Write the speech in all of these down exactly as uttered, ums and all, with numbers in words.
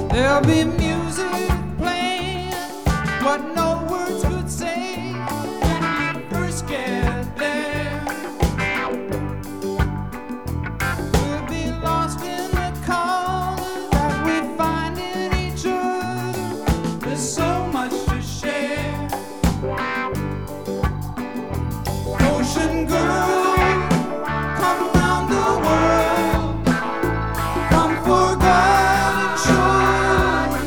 There'll be music playing, what no words could say when we first get there. We'll be lost in the color that we find in each other. There's so much to share. Ocean girl, come round the world from forgotten shores.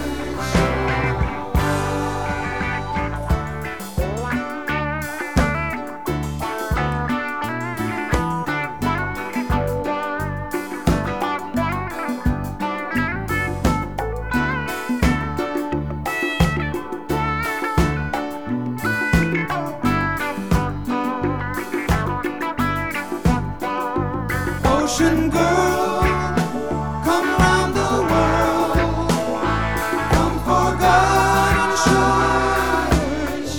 Ocean girl, come round the world from forgotten shores.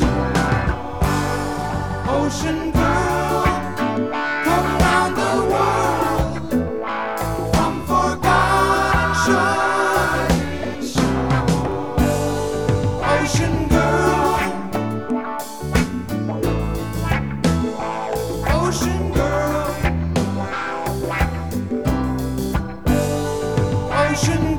Ocean girl, come round the world from forgotten shores. Ocean girl, ocean girl. Ocean